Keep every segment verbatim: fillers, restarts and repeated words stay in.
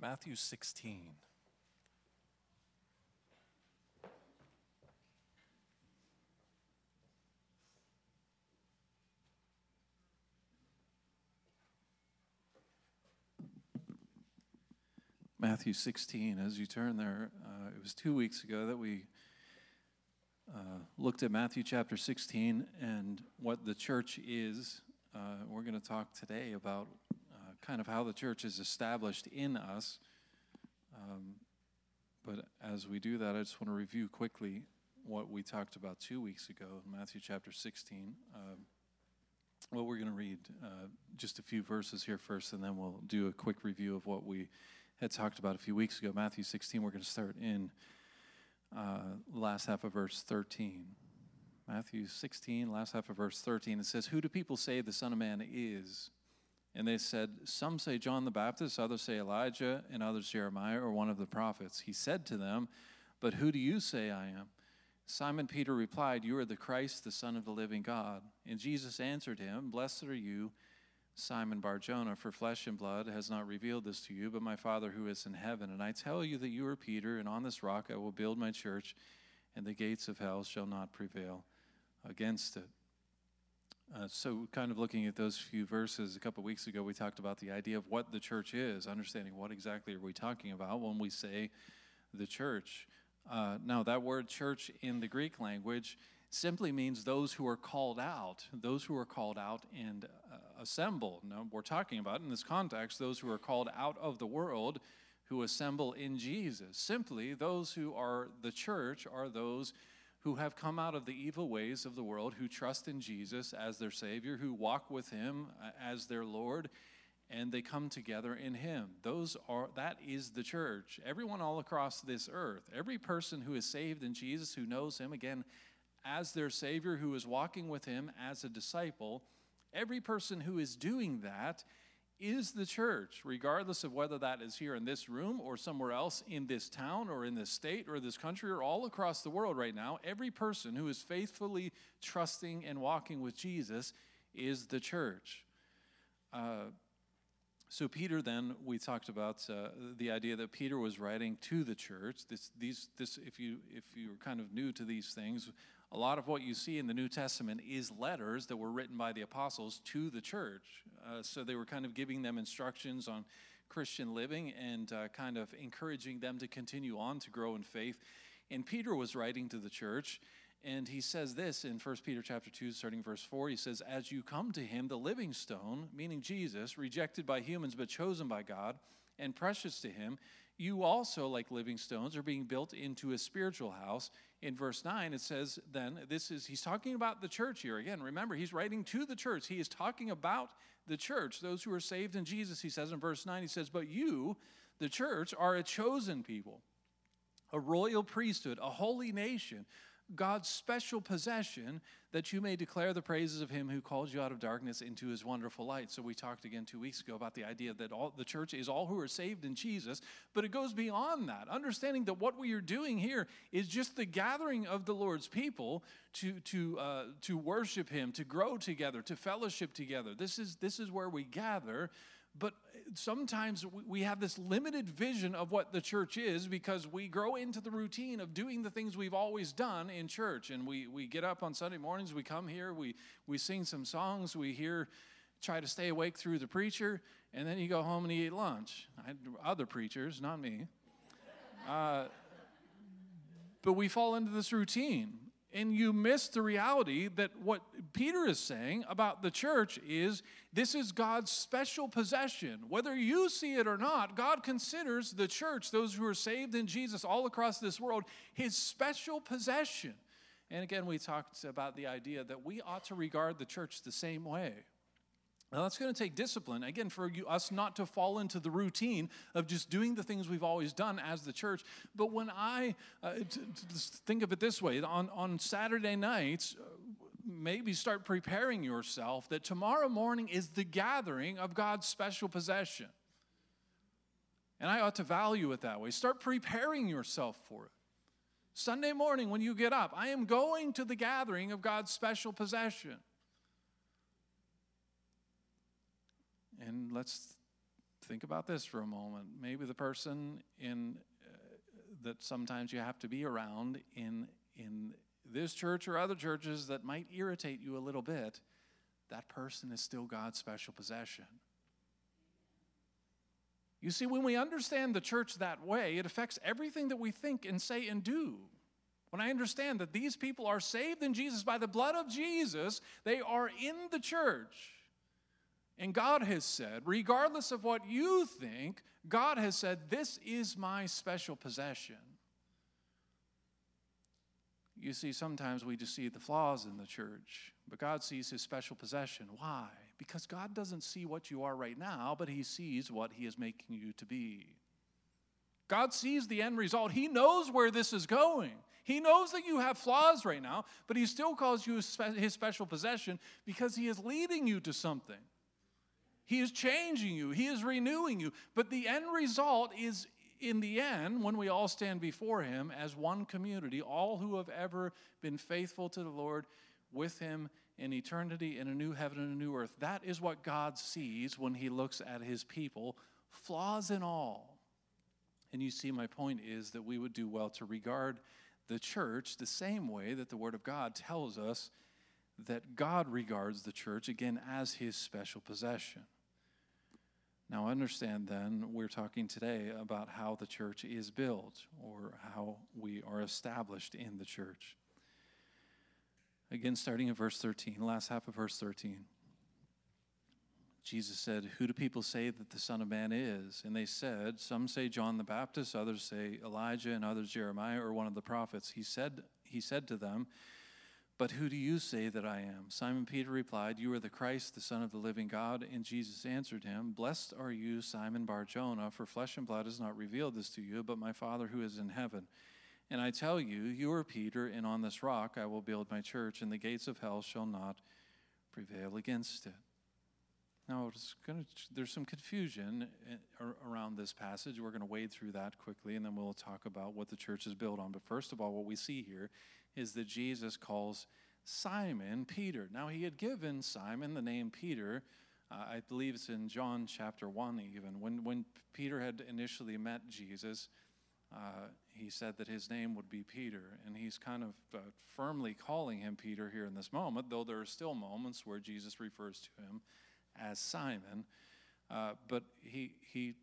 Matthew sixteen. Matthew sixteen, as you turn there, uh, it was two weeks ago that we uh, looked at Matthew chapter sixteen and what the church is. Uh, we're going to talk today about uh, kind of how the church is established in us. Um, but as we do that, I just want to review quickly what we talked about two weeks ago in Matthew chapter sixteen. Uh, what we're going to read, uh, just a few verses here first, and then we'll do a quick review of what we had talked about a few weeks ago. Matthew sixteen, we're going to start in uh, last half of verse thirteen. Matthew sixteen, last half of verse thirteen, it says, "Who do people say the Son of Man is? And they said, some say John the Baptist, others say Elijah, and others Jeremiah or one of the prophets. He said to them, but who do you say I am? Simon Peter replied, you are the Christ, the Son of the living God. And Jesus answered him, blessed are you, Simon Bar-Jonah, for flesh and blood has not revealed this to you, but my Father who is in heaven. And I tell you that you are Peter, and on this rock I will build my church, and the gates of hell shall not prevail against it." Uh, so kind of looking at those few verses, a couple of weeks ago we talked about the idea of what the church is, understanding what exactly are we talking about when we say the church. Uh, now that word church in the Greek language simply means those who are called out, those who are called out and uh, assemble. Now, we're talking about, in this context, those who are called out of the world who assemble in Jesus. Simply, those who are the church are those who have come out of the evil ways of the world, who trust in Jesus as their Savior, who walk with Him as their Lord, and they come together in Him. Those are, that is the church. Everyone all across this earth, every person who is saved in Jesus, who knows Him, again, as their Savior, who is walking with Him as a disciple, every person who is doing that is the church, regardless of whether that is here in this room or somewhere else in this town or in this state or this country or all across the world right now. Every person who is faithfully trusting and walking with Jesus is the church. Uh, so Peter, then, we talked about uh, the idea that Peter was writing to the church. This, these, this, if you if you're kind of new to these things, a lot of what you see in the New Testament is letters that were written by the apostles to the church. Uh, so they were kind of giving them instructions on Christian living and uh, kind of encouraging them to continue on to grow in faith. And Peter was writing to the church, and he says this in First Peter chapter two, starting verse four. He says, "As you come to him, the living stone," meaning Jesus, "rejected by humans but chosen by God and precious to him, you also, like living stones, are being built into a spiritual house." In verse nine, it says then, this is, he's talking about the church here. Again, remember, he's writing to the church. He is talking about the church, those who are saved in Jesus. He says in verse nine, he says, "But you, the church, are a chosen people, a royal priesthood, a holy nation, God's special possession, that you may declare the praises of him who called you out of darkness into his wonderful light." So we talked again two weeks ago about the idea that all the church is all who are saved in Jesus, but it goes beyond that. Understanding that what we are doing here is just the gathering of the Lord's people to to uh, to worship him, to grow together, to fellowship together. This is this is where we gather. But sometimes we have this limited vision of what the church is because we grow into the routine of doing the things we've always done in church. And we, we get up on Sunday mornings, we come here, we, we sing some songs, we hear, try to stay awake through the preacher, and then you go home and you eat lunch. I, other preachers, not me. Uh, but we fall into this routine. And you miss the reality that what Peter is saying about the church is this is God's special possession. Whether you see it or not, God considers the church, those who are saved in Jesus all across this world, his special possession. And again, we talked about the idea that we ought to regard the church the same way. Now, that's going to take discipline, again, for you, us not to fall into the routine of just doing the things we've always done as the church. But when I, uh, t- t- think of it this way, on, on Saturday nights, uh, maybe start preparing yourself that tomorrow morning is the gathering of God's special possession. And I ought to value it that way. Start preparing yourself for it. Sunday morning when you get up, I am going to the gathering of God's special possession. And let's think about this for a moment. Maybe the person in uh, that sometimes you have to be around in in this church or other churches that might irritate you a little bit, that person is still God's special possession. You see, when we understand the church that way, it affects everything that we think and say and do. When I understand that these people are saved in Jesus by the blood of Jesus, they are in the church. And God has said, regardless of what you think, God has said, this is my special possession. You see, sometimes we just see the flaws in the church, but God sees his special possession. Why? Because God doesn't see what you are right now, but he sees what he is making you to be. God sees the end result. He knows where this is going. He knows that you have flaws right now, but he still calls you his special possession because he is leading you to something. He is changing you. He is renewing you. But the end result is, in the end, when we all stand before him as one community, all who have ever been faithful to the Lord with him in eternity in a new heaven and a new earth. That is what God sees when he looks at his people, flaws and all. And you see, my point is that we would do well to regard the church the same way that the Word of God tells us that God regards the church, again, as his special possession. Now, understand then, we're talking today about how the church is built, or how we are established in the church. Again, starting in verse thirteen, last half of verse thirteen. Jesus said, "Who do people say that the Son of Man is?" And they said, "Some say John the Baptist, others say Elijah, and others Jeremiah or one of the prophets." He said, he said to them, "But who do you say that I am?" Simon Peter replied, "You are the Christ, the Son of the living God." And Jesus answered him, "Blessed are you, Simon Bar-Jonah, for flesh and blood has not revealed this to you, but my Father who is in heaven. And I tell you, you are Peter, and on this rock I will build my church, and the gates of hell shall not prevail against it." Now, it's gonna, there's some confusion around this passage. We're going to wade through that quickly, and then we'll talk about what the church is built on. But first of all, what we see here is that Jesus calls Simon Peter. Now, he had given Simon the name Peter. Uh, I believe it's in John chapter one even. When, when Peter had initially met Jesus, uh, he said that his name would be Peter. And he's kind of uh, firmly calling him Peter here in this moment, though there are still moments where Jesus refers to him as Simon, uh, but he he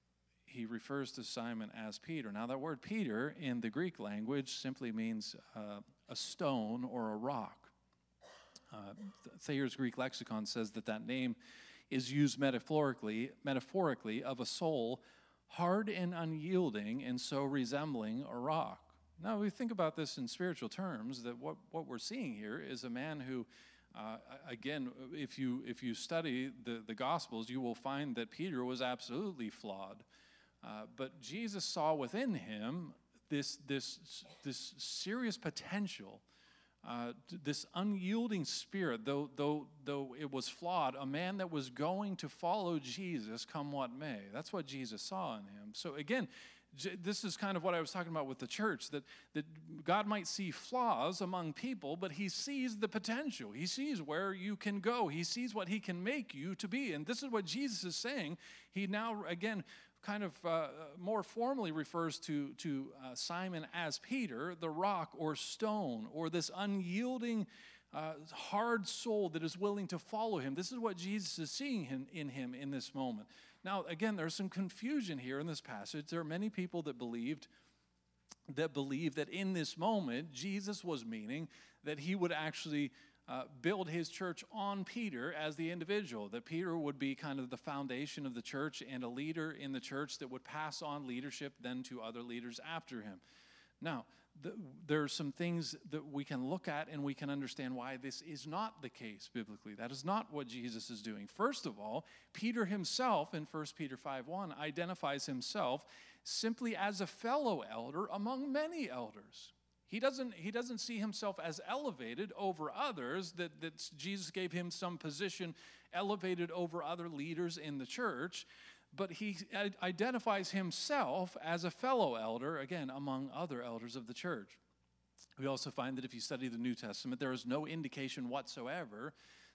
he refers to Simon as Peter. Now, that word Peter in the Greek language simply means uh, a stone or a rock. Uh, Thayer's Greek lexicon says that that name is used metaphorically, metaphorically of a soul hard and unyielding, and so resembling a rock. Now, we think about this in spiritual terms, that what, what we're seeing here is a man who Uh, again, if you if you study the, the Gospels, you will find that Peter was absolutely flawed. Uh, but Jesus saw within him this this this serious potential, uh, this unyielding spirit. Though though though it was flawed, a man that was going to follow Jesus, come what may. That's what Jesus saw in him. So again, this is kind of what I was talking about with the church, that, that God might see flaws among people, but he sees the potential. He sees where you can go. He sees what he can make you to be. And this is what Jesus is saying. He now, again, kind of uh, more formally refers to, to uh, Simon as Peter, the rock or stone, or this unyielding, uh, hard soul that is willing to follow him. This is what Jesus is seeing in, in him in this moment. Now, again, there's some confusion here in this passage. There are many people that believed that believe that in this moment, Jesus was meaning that he would actually uh, build his church on Peter as the individual, that Peter would be kind of the foundation of the church and a leader in the church that would pass on leadership then to other leaders after him. Now, the, there are some things that we can look at and we can understand why this is not the case biblically. That is not what Jesus is doing. First of all, Peter himself in First Peter five one identifies himself simply as a fellow elder among many elders. He doesn't, he doesn't see himself as elevated over others, that, that Jesus gave him some position elevated over other leaders in the church. But he identifies himself as a fellow elder, again, among other elders of the church. We also find that if you study the New Testament, there is no indication whatsoever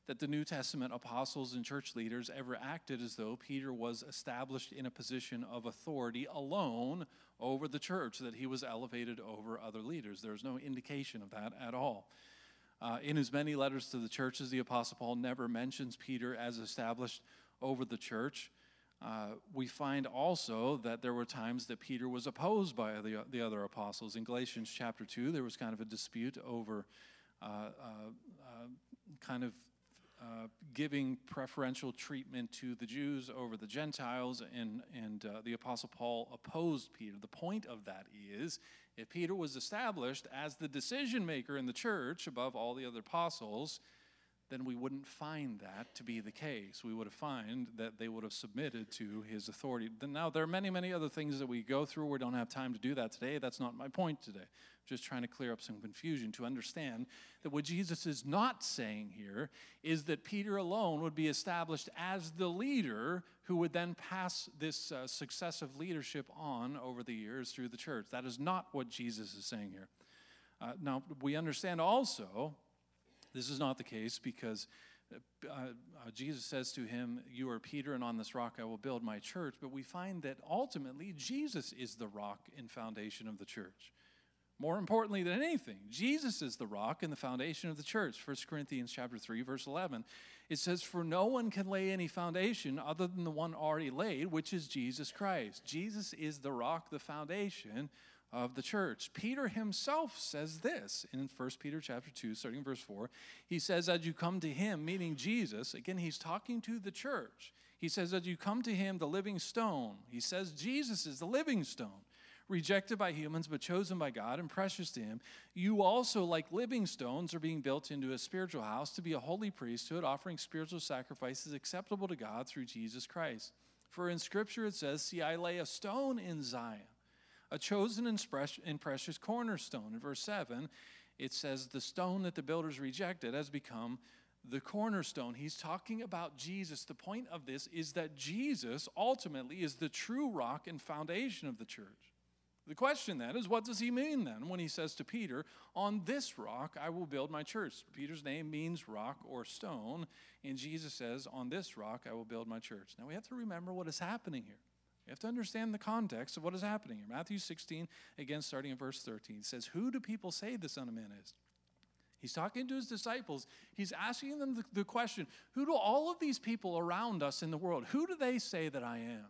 that the New Testament apostles and church leaders ever acted as though Peter was established in a position of authority alone over the church, that he was elevated over other leaders. There's no indication of that at all. Uh, in his many letters to the churches, the Apostle Paul never mentions Peter as established over the church. Uh, we find also that there were times that Peter was opposed by the, the other apostles. In Galatians chapter two, there was kind of a dispute over uh, uh, uh, kind of uh, giving preferential treatment to the Jews over the Gentiles, and, and uh, the Apostle Paul opposed Peter. The point of that is, if Peter was established as the decision maker in the church above all the other apostles, then we wouldn't find that to be the case. We would have find that they would have submitted to his authority. Now, there are many, many other things that we go through. We don't have time to do that today. That's not my point today. I'm just trying to clear up some confusion to understand that what Jesus is not saying here is that Peter alone would be established as the leader who would then pass this uh, successive leadership on over the years through the church. That is not what Jesus is saying here. Uh, now, we understand also this is not the case because uh, uh, Jesus says to him, "You are Peter, and on this rock I will build my church." But we find that ultimately Jesus is the rock and foundation of the church. More importantly than anything, Jesus is the rock and the foundation of the church. First Corinthians chapter three, verse eleven, it says, "For no one can lay any foundation other than the one already laid, which is Jesus Christ." Jesus is the rock, the foundation of the church. Peter himself says this in First Peter chapter two, starting in verse four. He says, "As you come to him," meaning Jesus, again, he's talking to the church. He says, "As you come to him, the living stone." He says Jesus is the living stone, rejected by humans but chosen by God and precious to him. "You also, like living stones, are being built into a spiritual house to be a holy priesthood, offering spiritual sacrifices acceptable to God through Jesus Christ. For in Scripture it says, 'See, I lay a stone in Zion, a chosen and precious cornerstone.'" In verse seven, it says, "The stone that the builders rejected has become the cornerstone." He's talking about Jesus. The point of this is that Jesus ultimately is the true rock and foundation of the church. The question then is, what does he mean then when he says to Peter, "On this rock I will build my church"? Peter's name means rock or stone, and Jesus says, "On this rock I will build my church." Now we have to remember what is happening here. You have to understand the context of what is happening here. Matthew sixteen, again, starting in verse thirteen, says, "Who do people say the Son of Man is?" He's talking to his disciples. He's asking them the, the question, who do all of these people around us in the world, who do they say that I am?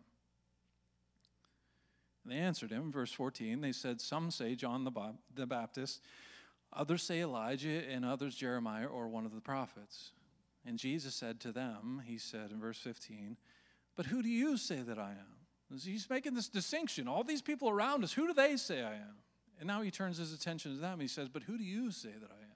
And they answered him, verse fourteen, they said, "Some say John the, ba- the Baptist, others say Elijah, and others Jeremiah or one of the prophets." And Jesus said to them, he said in verse fifteen, "But who do you say that I am?" He's making this distinction. All these people around us, who do they say I am? And now he turns his attention to them. He says, "But who do you say that I am?"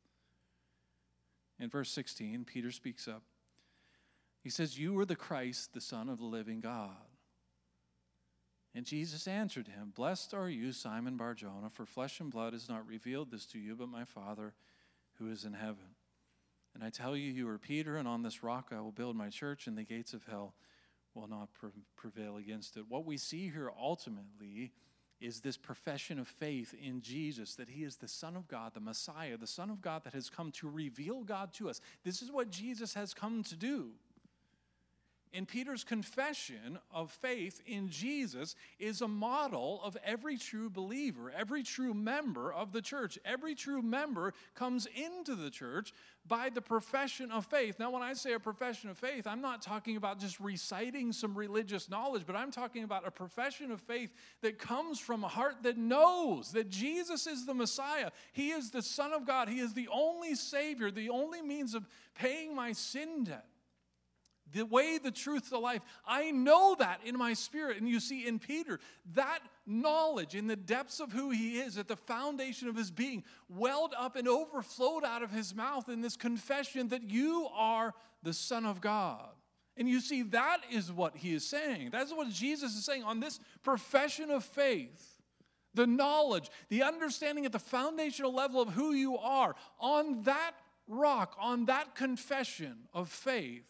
In verse sixteen, Peter speaks up. He says, "You are the Christ, the Son of the living God." And Jesus answered him, "Blessed are you, Simon Bar-Jonah, for flesh and blood has not revealed this to you, but my Father who is in heaven. And I tell you, you are Peter, and on this rock I will build my church, and the gates of hell will not prevail against it." What we see here ultimately is this profession of faith in Jesus, that he is the Son of God, the Messiah, the Son of God that has come to reveal God to us. This is what Jesus has come to do. And Peter's confession of faith in Jesus is a model of every true believer, every true member of the church. Every true member comes into the church by the profession of faith. Now, when I say a profession of faith, I'm not talking about just reciting some religious knowledge, but I'm talking about a profession of faith that comes from a heart that knows that Jesus is the Messiah. He is the Son of God. He is the only Savior, the only means of paying my sin debt. The way, the truth, the life. I know that in my spirit. And you see in Peter, that knowledge in the depths of who he is, at the foundation of his being, welled up and overflowed out of his mouth in this confession that you are the Son of God. And you see, that is what he is saying. That's what Jesus is saying on this profession of faith. The knowledge, the understanding at the foundational level of who you are, on that rock, on that confession of faith,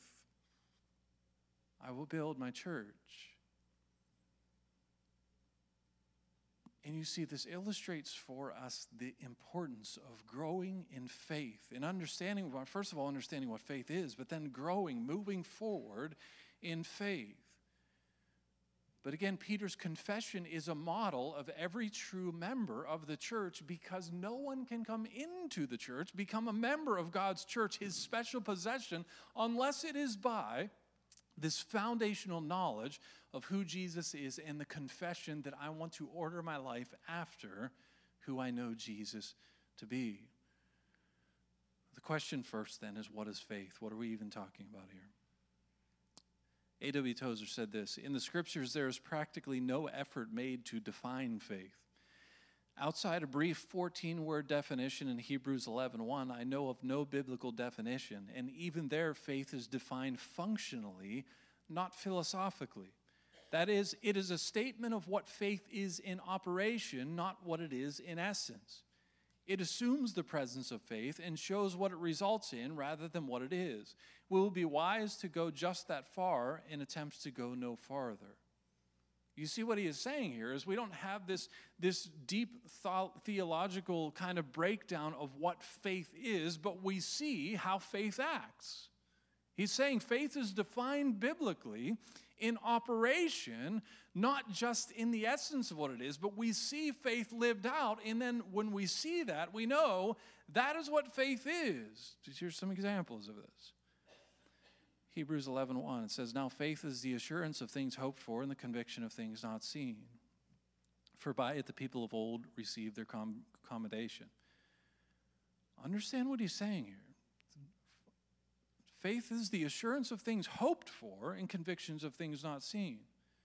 I will build my church. And you see, this illustrates for us the importance of growing in faith and understanding, first of all, understanding what faith is, but then growing, moving forward in faith. But again, Peter's confession is a model of every true member of the church, because no one can come into the church, become a member of God's church, his special possession, unless it is by this foundational knowledge of who Jesus is and the confession that I want to order my life after who I know Jesus to be. The question first then is, what is faith? What are we even talking about here? A W Tozer said this: in the scriptures there is practically no effort made to define faith. Outside a brief fourteen-word definition in Hebrews eleven one, I know of no biblical definition, and even there faith is defined functionally, not philosophically. That is, it is a statement of what faith is in operation, not what it is in essence. It assumes the presence of faith and shows what it results in rather than what it is. We will be wise to go just that far in attempts to go no farther. You see what he is saying here is we don't have this, this deep thought, theological kind of breakdown of what faith is, but we see how faith acts. He's saying faith is defined biblically in operation, not just in the essence of what it is, but we see faith lived out, and then when we see that, we know that is what faith is. Here's some examples of this. Hebrews eleven one, it says, now faith is the assurance of things hoped for and the conviction of things not seen. For by it the people of old received their com- commendation. Understand what he's saying here. Faith is the assurance of things hoped for and convictions of things not seen.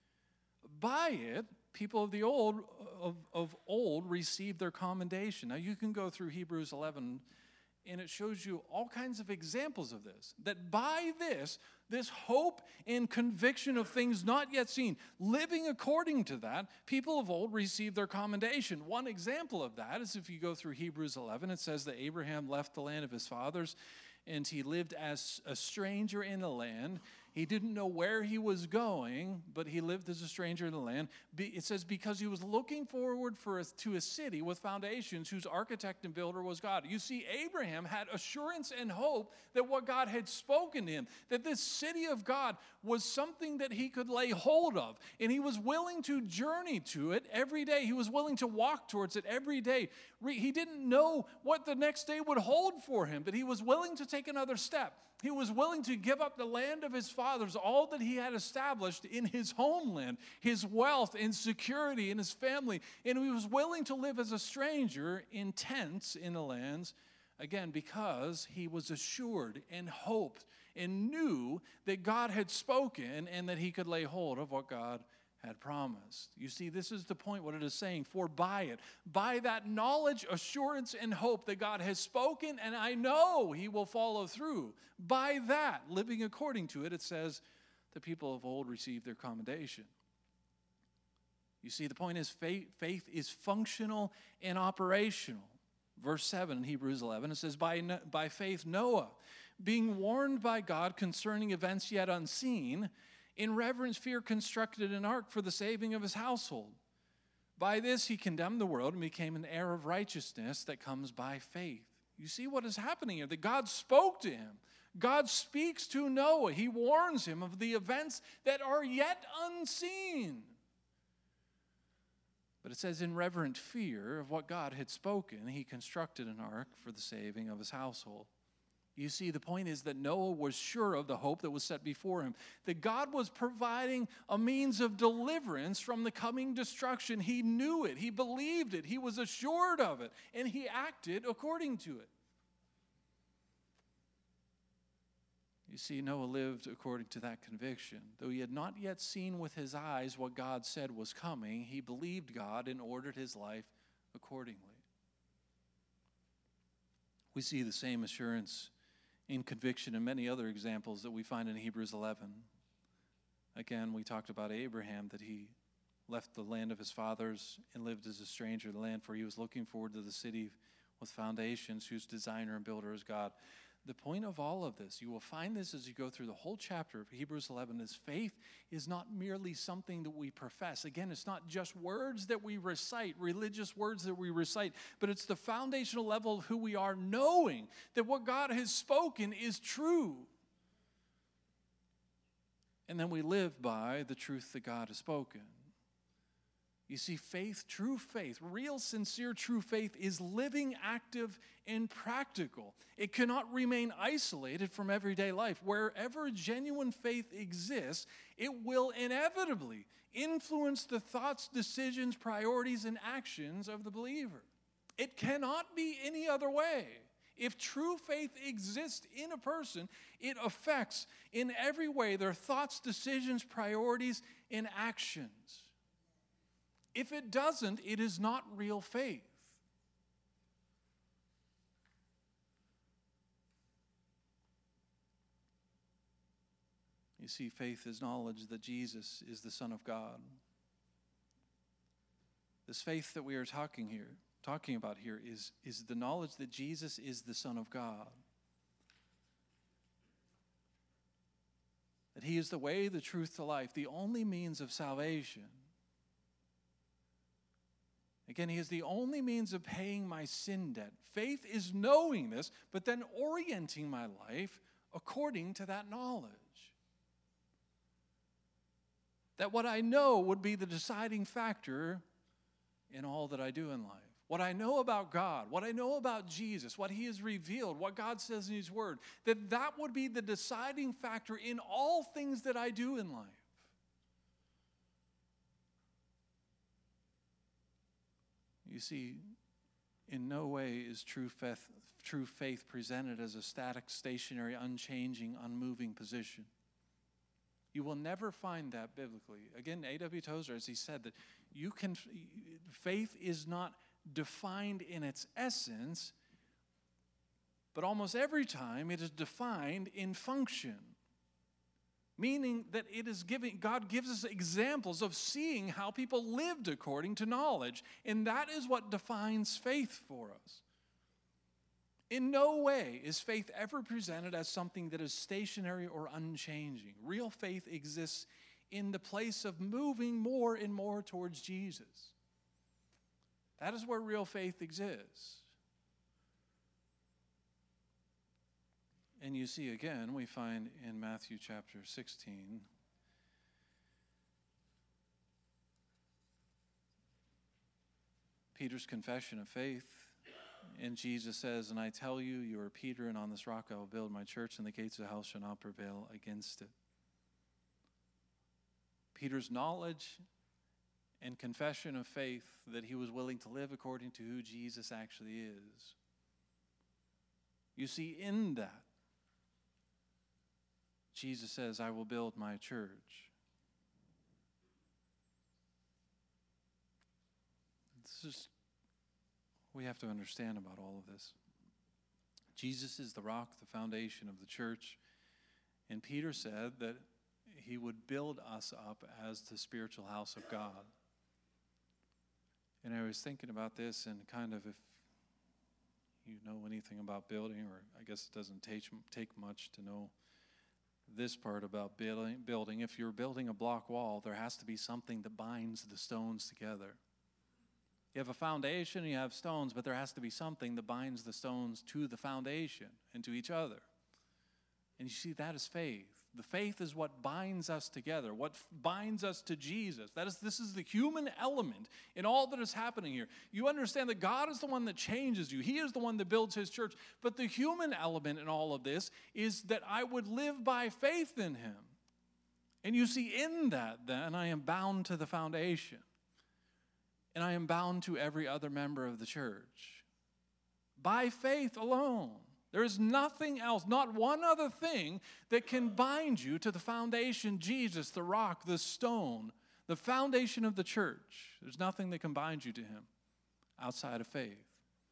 By it, people of the old of, of old received their commendation. Now you can go through Hebrews eleven, and it shows you all kinds of examples of this. That by this, this hope and conviction of things not yet seen, living according to that, people of old received their commendation. One example of that is if you go through Hebrews eleven, it says that Abraham left the land of his fathers, and he lived as a stranger in the land. He didn't know where he was going, but he lived as a stranger in the land. It says because he was looking forward for a, to a city with foundations whose architect and builder was God. You see, Abraham had assurance and hope that what God had spoken to him, that this city of God was something that he could lay hold of. And he was willing to journey to it every day. He was willing to walk towards it every day. He didn't know what the next day would hold for him, but he was willing to take another step. He was willing to give up the land of his fathers, all that he had established in his homeland, his wealth and security in his family. And he was willing to live as a stranger in tents in the lands, again, because he was assured and hoped and knew that God had spoken and that he could lay hold of what God had promised. You see, this is the point, what it is saying. For by it, by that knowledge, assurance, and hope that God has spoken, and I know he will follow through. By that, living according to it, it says, the people of old received their commendation. You see, the point is faith, faith is functional and operational. Verse seven in Hebrews eleven, it says, by, by faith Noah, being warned by God concerning events yet unseen, in reverence fear constructed an ark for the saving of his household. By this he condemned the world and became an heir of righteousness that comes by faith. You see what is happening here? That God spoke to him. God speaks to Noah. He warns him of the events that are yet unseen. But it says in reverent fear of what God had spoken, he constructed an ark for the saving of his household. You see, the point is that Noah was sure of the hope that was set before him, that God was providing a means of deliverance from the coming destruction. He knew it. He believed it. He was assured of it, and he acted according to it. You see, Noah lived according to that conviction. Though he had not yet seen with his eyes what God said was coming, he believed God and ordered his life accordingly. We see the same assurance in conviction and many other examples that we find in Hebrews eleven. Again, we talked about Abraham, that he left the land of his fathers and lived as a stranger in the land, for he was looking forward to the city with foundations, whose designer and builder is God. the point of all of this, you will find this as you go through the whole chapter of Hebrews eleven, is faith is not merely something that we profess. Again, it's not just words that we recite, religious words that we recite, but it's the foundational level of who we are, knowing that what God has spoken is true. And then we live by the truth that God has spoken. You see, faith, true faith, real, sincere, true faith is living, active, and practical. It cannot remain isolated from everyday life. Wherever genuine faith exists, it will inevitably influence the thoughts, decisions, priorities, and actions of the believer. It cannot be any other way. If true faith exists in a person, it affects in every way their thoughts, decisions, priorities, and actions. If it doesn't, it is not real faith. You see, faith is knowledge that Jesus is the Son of God. This faith that we are talking here, talking about here is, is the knowledge that Jesus is the Son of God. That he is the way, the truth, the life, the only means of salvation. Again, he is the only means of paying my sin debt. Faith is knowing this, but then orienting my life according to that knowledge. That what I know would be the deciding factor in all that I do in life. What I know about God, what I know about Jesus, what he has revealed, what God says in his word, that that would be the deciding factor in all things that I do in life. You see, in no way is true faith, true faith presented as a static, stationary, unchanging, unmoving position. You will never find that biblically. Again, A W Tozer, as he said, that you can, faith is not defined in its essence, but almost every time it is defined in function. Meaning that it is giving, God gives us examples of seeing how people lived according to knowledge. And that is what defines faith for us. In no way is faith ever presented as something that is stationary or unchanging. Real faith exists in the place of moving more and more towards Jesus. That is where real faith exists. And you see, again, we find in Matthew chapter sixteen, Peter's confession of faith. And Jesus says, "And I tell you, you are Peter, and on this rock I will build my church, and the gates of hell shall not prevail against it." Peter's knowledge and confession of faith that he was willing to live according to who Jesus actually is. You see, in that, Jesus says, "I will build my church." This is, we have to understand about all of this. Jesus is the rock, the foundation of the church. And Peter said that he would build us up as the spiritual house of God. And I was thinking about this, and kind of, if you know anything about building, or I guess it doesn't take, take much to know this part about building, building. If you're building a block wall, there has to be something that binds the stones together. You have a foundation, you have stones, but there has to be something that binds the stones to the foundation and to each other. And you see, that is faith. The faith is what binds us together, what binds us to Jesus. That is, this is the human element in all that is happening here. You understand that God is the one that changes you. He is the one that builds his church. But the human element in all of this is that I would live by faith in him. And you see, in that, then, I am bound to the foundation. And I am bound to every other member of the church. By faith alone. There is nothing else, not one other thing that can bind you to the foundation, Jesus, the rock, the stone, the foundation of the church. There's nothing that can bind you to him outside of faith.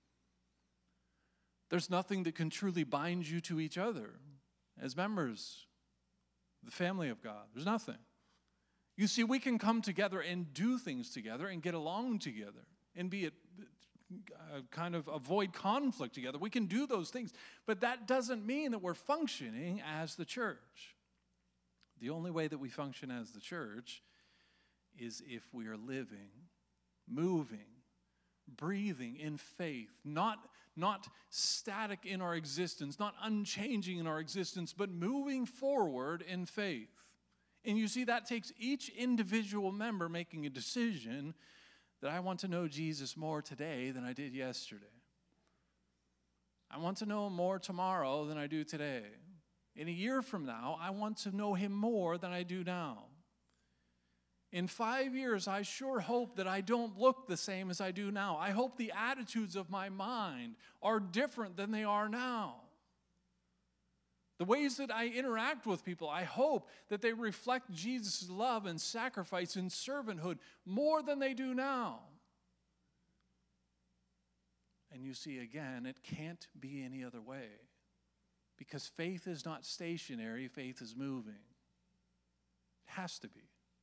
There's nothing that can truly bind you to each other as members of the family of God. There's nothing. You see, we can come together and do things together and get along together and be at uh, kind of avoid conflict together. We can do those things, but that doesn't mean that we're functioning as the church. The only way that we function as the church is if we are living, moving, breathing in faith, not, not static in our existence, not unchanging in our existence, but moving forward in faith. And you see, that takes each individual member making a decision that I want to know Jesus more today than I did yesterday. I want to know him more tomorrow than I do today. In a year from now, I want to know him more than I do now. In five years, I sure hope that I don't look the same as I do now. I hope the attitudes of my mind are different than they are now. The ways that I interact with people, I hope that they reflect Jesus' love and sacrifice and servanthood more than they do now. And you see, again, it can't be any other way. Because faith is not stationary, faith is moving. It has to be.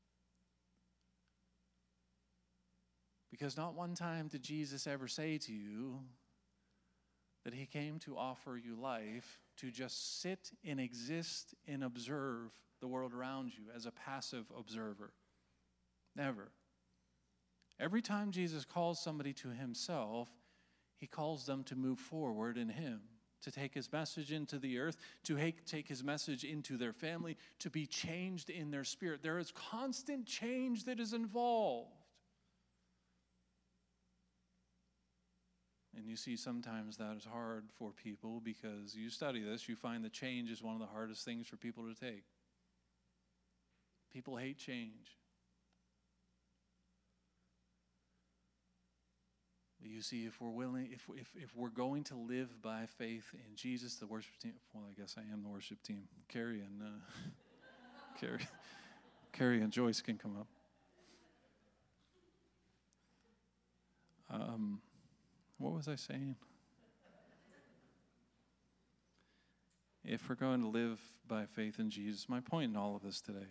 Because not one time did Jesus ever say to you that he came to offer you life to just sit and exist and observe the world around you as a passive observer. Never. Every time Jesus calls somebody to himself, he calls them to move forward in him, to take his message into the earth, to take his message into their family, to be changed in their spirit. There is constant change that is involved. And you see, sometimes that is hard for people because you study this, you find that change is one of the hardest things for people to take. People hate change. But you see, if we're willing, if, if, if we're going to live by faith in Jesus, the worship team, well, I guess I am the worship team. Carrie and, uh, Carrie, Carrie and Joyce can come up. Um... What was I saying? If we're going to live by faith in Jesus, my point in all of this today,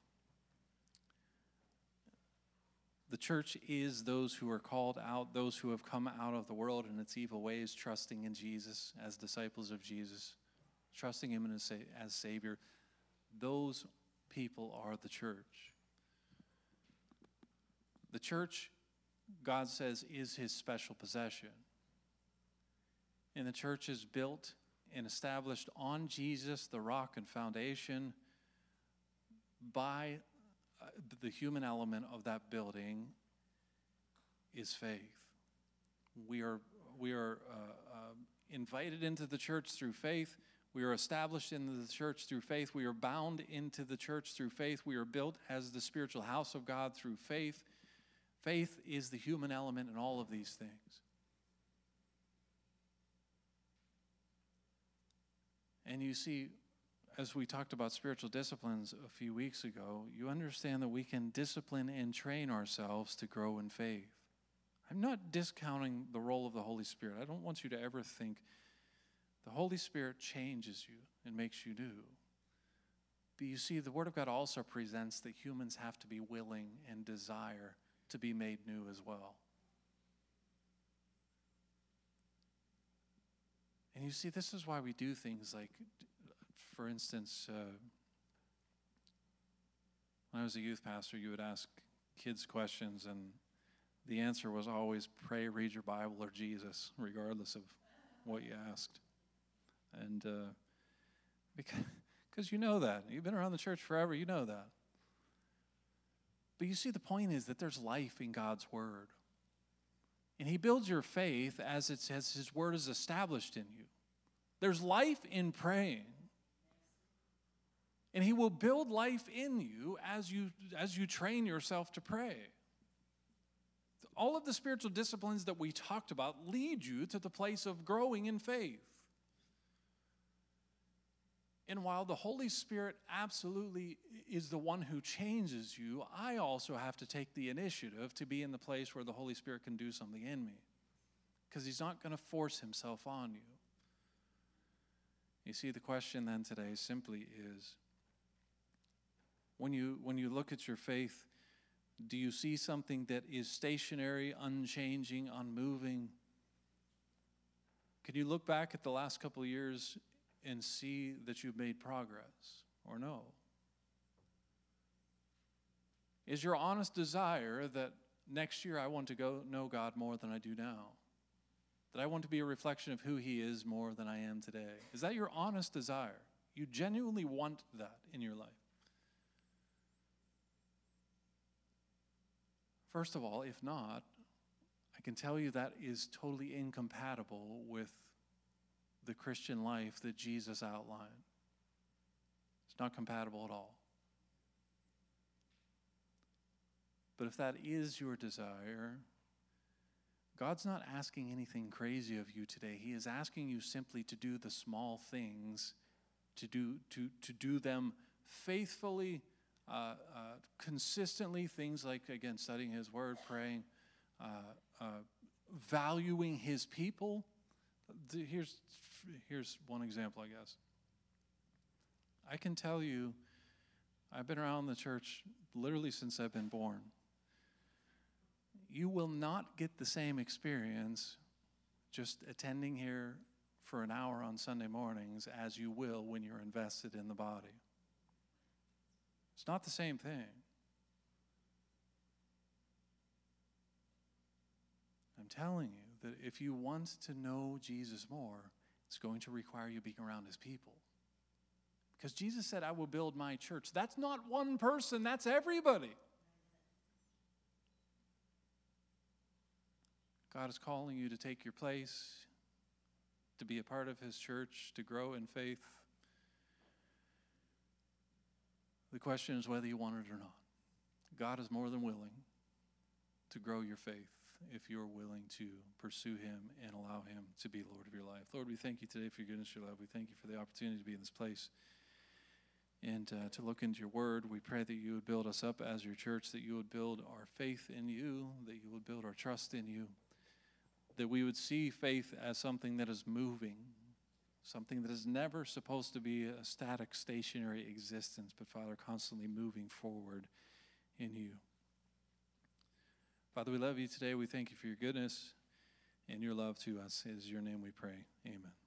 the church is those who are called out, those who have come out of the world and its evil ways, trusting in Jesus as disciples of Jesus, trusting him as, as Savior. Those people are the church. The church, God says, is his special possession. And the church is built and established on Jesus, the rock and foundation, by uh, the human element of that building is faith. We are, we are uh, uh, invited into the church through faith. We are established into the church through faith. We are bound into the church through faith. We are built as the spiritual house of God through faith. Faith is the human element in all of these things. And you see, as we talked about spiritual disciplines a few weeks ago, you understand that we can discipline and train ourselves to grow in faith. I'm not discounting the role of the Holy Spirit. I don't want you to ever think the Holy Spirit changes you and makes you new. But you see, the Word of God also presents that humans have to be willing and desire to be made new as well. And you see, this is why we do things like, for instance, uh, when I was a youth pastor, you would ask kids questions, and the answer was always pray, read your Bible, or Jesus, regardless of what you asked. And uh, because, because you know that. You've been around the church forever, you know that. But you see, the point is that there's life in God's Word. And he builds your faith as, it's, as his Word is established in you. There's life in praying. And he will build life in you as you, as you train yourself to pray. All of the spiritual disciplines that we talked about lead you to the place of growing in faith. And while the Holy Spirit absolutely is the one who changes you, I also have to take the initiative to be in the place where the Holy Spirit can do something in me. Because he's not going to force himself on you. You see, the question then today simply is, when you, when you look at your faith, do you see something that is stationary, unchanging, unmoving? Can you look back at the last couple of years and see that you've made progress or no? Is your honest desire that next year I want to go know God more than I do now? That I want to be a reflection of who he is more than I am today? Is that your honest desire? You genuinely want that in your life? First of all, if not, I can tell you that is totally incompatible with the Christian life that Jesus outlined. It's not compatible at all. But if that is your desire, God's not asking anything crazy of you today. He is asking you simply to do the small things, to do to to do them faithfully, uh, uh, consistently. Things like, again, studying his word, praying, uh, uh, valuing his people. The, here's here's one example, I guess. I can tell you, I've been around the church literally since I've been born. You will not get the same experience just attending here for an hour on Sunday mornings as you will when you're invested in the body. It's not the same thing. I'm telling you that if you want to know Jesus more, it's going to require you being around his people. Because Jesus said, I will build my church. That's not one person, that's everybody. God is calling you to take your place, to be a part of his church, to grow in faith. The question is whether you want it or not. God is more than willing to grow your faith if you're willing to pursue him and allow him to be Lord of your life. Lord, we thank you today for your goodness, your love. We thank you for the opportunity to be in this place and uh, to look into your word. We pray that you would build us up as your church, that you would build our faith in you, that you would build our trust in you, that we would see faith as something that is moving, something that is never supposed to be a static, stationary existence, but, Father, constantly moving forward in you. Father, we love you today. We thank you for your goodness and your love to us. It is your name we pray. Amen.